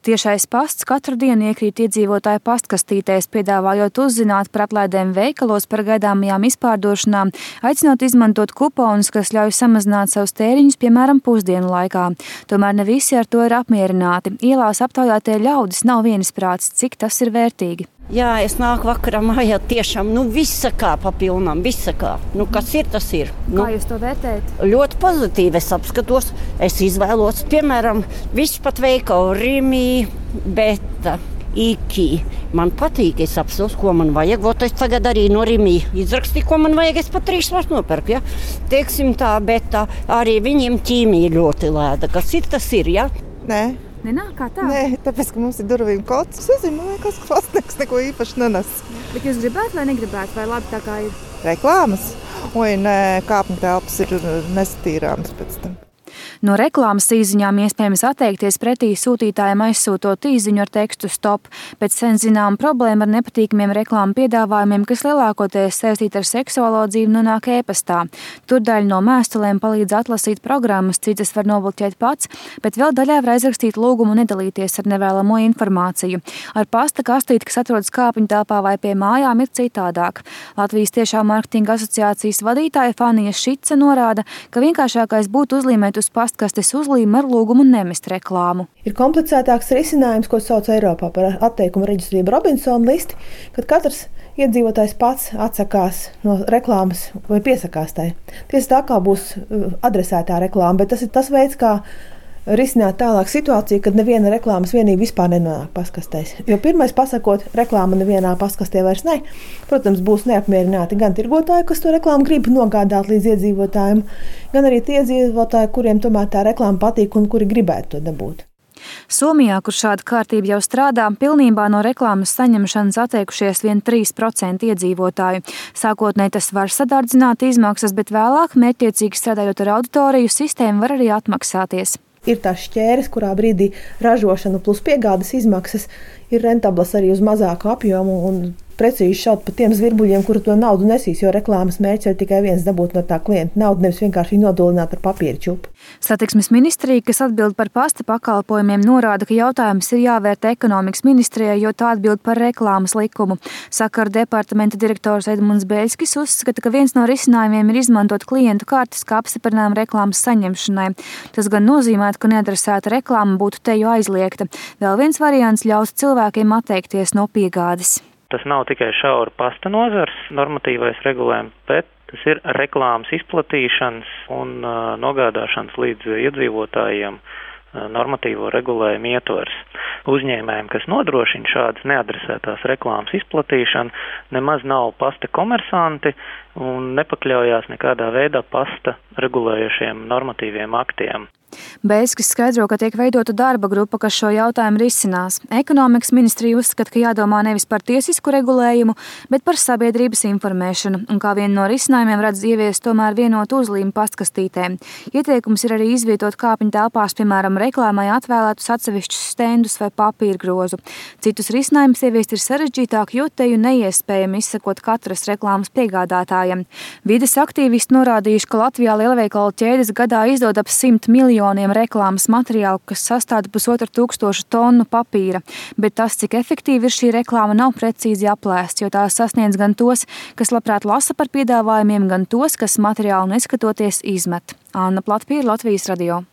Tiešais pasts katru dienu iekrīt iedzīvotāju pastkastītēs, piedāvājot uzzināt par atlaidēm veikalos, par gaidāmajām izpārdošanām, aicinot izmantot kuponus, kas ļauj samazināt savus tēriņus, piemēram, pusdienu laikā. Tomēr ne visi ar to ir apmierināti. Ielās aptaujātie ļaudis nav vienisprātis, cik tas ir vērtīgi. Jā, es nāku vakarā mājā tiešām, visa kā papilnām, visa kā. Kas ir, tas ir. Kā jūs to vērtējat? Ļoti pozitīvi es apskatos. Es izvēlos, piemēram, visu pat veikalu Rimi, Beta, Iki. Man patīk, es apsos, ko man vajag. Es tagad arī no Rimi izrakstīju, ko man vajag. Es pat 3 vairs nopērku, ja? Teiksim tā, bet arī viņiem ķīmija ļoti lēda. Kas ir, tas ir, ja? Nē. Nenāk kā tā? Nē, tāpēc, ka mums ir durvīm kods. Es nezinu, man liekas, ka pastnieks neko īpaši nenes. Bet jūs gribētu vai negribētu, vai labi tā kā ir? Reklāmas? Nē, kāpņu telpas ir nesatīrāmas pēc tam. No reklāmas īziņām iespējams atteikties pretī sūtītājiem aizsūtot īziņu ar tekstu stop, bet sen zinām problēma ar nepatīkamiem reklāmu piedāvājumiem, kas lielākoties saistīti ar seksuālo dzīvi nonāk e-pastā. Tur daļa no mēstulēm palīdz atlasīt programmas, citas var nobloķēt pats, bet vēl daļā var aizrakstīt lūgumu nedalīties ar nevēlamo informāciju. Ar pasta kastīti, kas atrodas kāpņu telpā vai pie mājām, ir citādāk. Latvijas tiešā mārketinga asociācijas vadītāja Fanija Šice norāda, ka vienkāršākais būtu uzlīmēt uz pastkastes uzlīmi ar lūgumu nemest reklāmu. Ir komplicētāks risinājums, ko sauc Eiropā par atteikumu reģistrību Robinson listi, kad katrs iedzīvotājs pats atsakās no reklāmas vai piesakās tai. Tiesa tā kā būs adresētā reklāma, bet tas ir tas veids, kā risināt tālāk situāciju, kad neviena reklāmas vienība vispār nenonāk pastkastēs. Jo pirmais pasakot, reklāma nevienā pastkastē vairs ne. Protams, būs neapmierināti gan tirgotāji, kas to reklāmu grib nogādāt līdz iedzīvotājiem, gan arī tie iedzīvotāji, kuriem tomēr tā reklāma patīk un kuri gribētu to dabūt. Somijā, kur šāda kārtība jau strādā, pilnībā no reklāmas saņemšanas atteikušies vien 3% iedzīvotāju. Sākotnēji tas var sadārdzināt izmaksas, bet vēlāk, mērķtiecīgi strādājot ar auditoriju, sistēma var arī atmaksāties. Ir tās šķēres, kurā brīdī ražošana plus piegādes izmaksas ir rentablas arī uz mazāku apjomu un precīzi šaut pa tiem zvirbuļiem, kuri to naudu nesīs, jo reklāmas mērķis ir tikai viens – dabūt no tā klienta naudu, nevis vienkārši nodulināt ar papīra čupu. Satiksmes ministrija, kas atbild par pasta pakalpojumiem, norāda, ka jautājums ir jāvērtē ekonomikas ministrijai, jo tā atbild par reklāmas likumu. Saka ar departamenta direktors Edmunds Beļskis uzskata, ka viens no risinājumiem ir izmantot klientu kartes kā apstiprinājumu reklāmas saņemšanai. Tas gan nozīmē, ka neadresēta reklāma būtu teju aizliegta. Vēl viens variants ļaus cilvēkiem atteikties no piegādes. Tas nav tikai šaura pasta nozars normatīvais regulējums, bet tas ir reklāmas izplatīšanas un nogādāšanas līdz iedzīvotājiem normatīvo regulējumu ietvars. Uzņēmējiem, kas nodrošina šādas neadresētās reklāmas izplatīšanu, nemaz nav pasta komersanti un nepakļaujās nekādā veidā pasta regulējušiem normatīviem aktiem. Beļskis skaidro, ka tiek veidota darba grupa, kas šo jautājumu risinās. Ekonomikas ministrija uzskata, ka jādomā nevis par tiesisku regulējumu, bet par sabiedrības informēšanu, un kā vienu no risinājumiem redz ieviest tomēr vienotu uzlīmi pastkastītēm. Ieteikums ir arī izvietot kāpņu telpās, piemēram, reklāmai atvēlētus atsevišķus stendus vai papīra grozu. Citus risinājumus ieviest ir sarežģītāk, jo teju neiespējami izsakot katras reklāmas piegādātājiem. Vides aktīvisti norādījuši, ka Latvijā lielveikalu ķēdes gadā izdod ap 100 miljoniem reklāmas materiālu, kas sastāda 1500 tonu papīra, bet tas, cik efektīvi ir šī reklāma, nav precīzi aplēsts, jo tās sasniedz gan tos, kas labprāt lasa par piedāvājumiem, gan tos, kas materiālu neskatoties izmet. Anna Platpīra, Latvijas radio.